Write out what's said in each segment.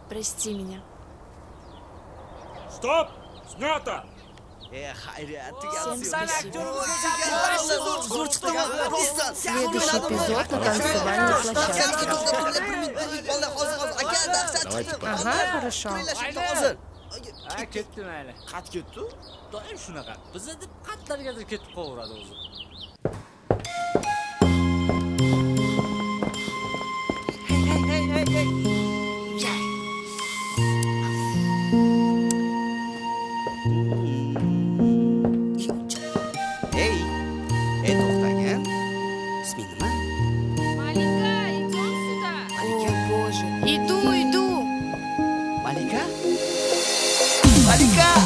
Прости меня. Стоп! Снято! Всем спасибо. Следующий эпизод на танцевальной площадке. Ага, хорошо. Ketdi mayli. Qat ketdi. Doim shunaqa. Bizda deb qatlargadir ketib qo'yadi o'zi. To'xtagan. Isming nima? Malika, идем сюда. О, боже. Иду. Malika? Malika!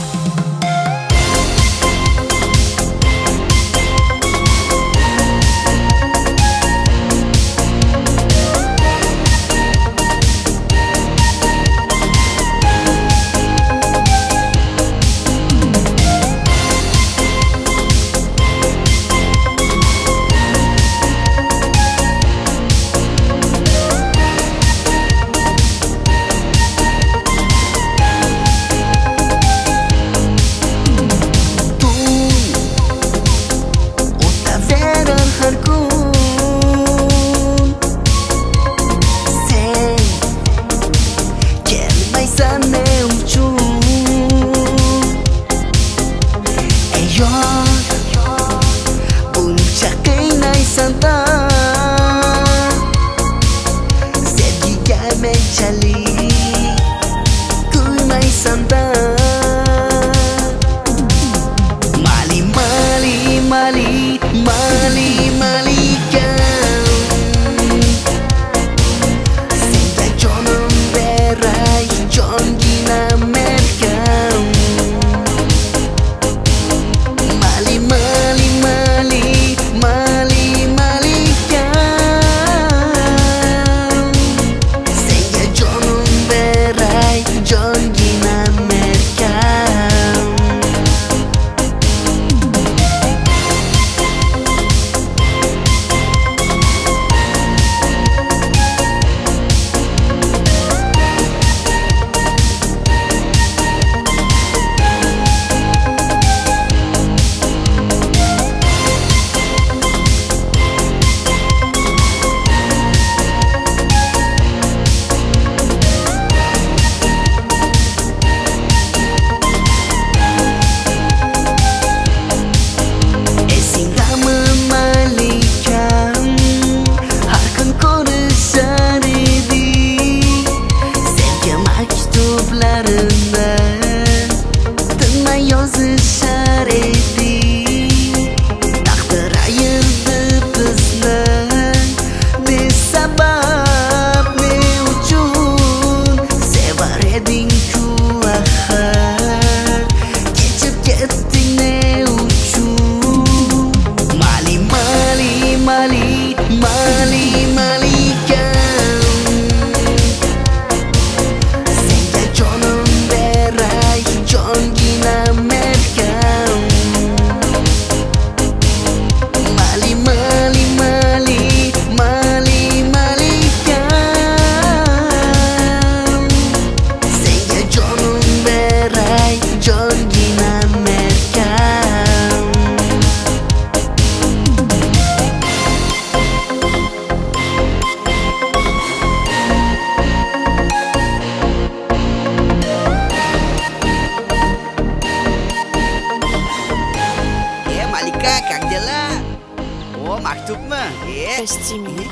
Прости меня.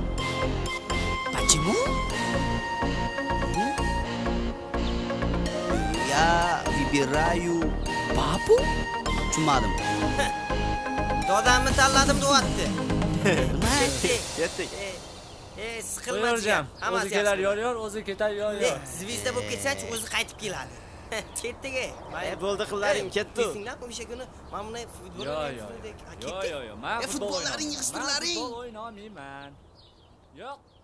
Почему? Я выбираю папу? Tushunmadim. Dodamni tanladim deyapti. Nima aytdi? Siqilma. O'zi kelar yor, o'zi ketar yor. Zvizda bo'lib ketsa-chi, o'zi qaytib keladi. Ketdi-ga. Bo'ldi qillaring ketdi. Esinglar o'sha kuni mana bunday futbol Yo'q. Men futbollaring yig'ishtirlaring. Futbol o'ynamayman. Yo'q.